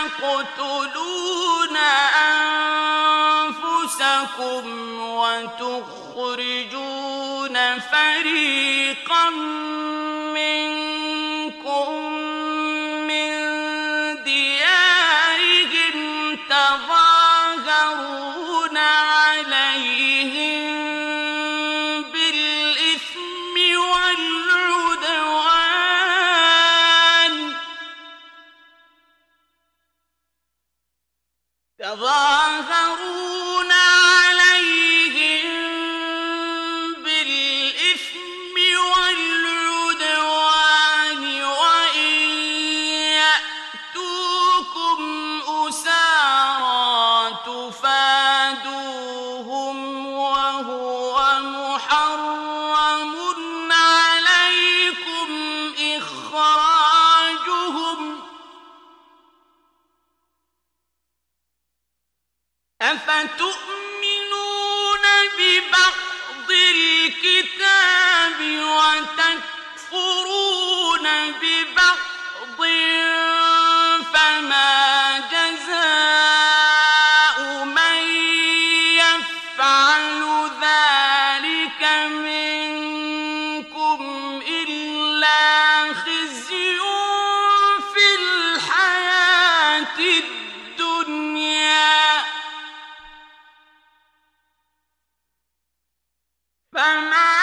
تقتلون أنفسكم وتخرجون فريقا منكم من ديارهم تظاهرون عليهم بالإثم والعدوان وإن يأتوكم أسارى تفادوهم وهو محرم عليكم إخراجهم أفتؤمنون ببعض الكتاب وتكفرون ببعض فما جزاء من يفعل ذلك منكم إلا خزي في الحياة الدنيا فما